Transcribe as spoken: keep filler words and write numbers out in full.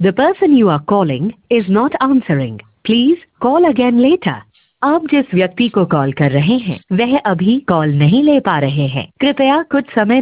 The person you are calling is not answering. Please call again later. आप जिस व्यक्ति को कॉल कर रहे हैं वह अभी कॉल नहीं ले पा रहे हैं। कृपया कुछ समय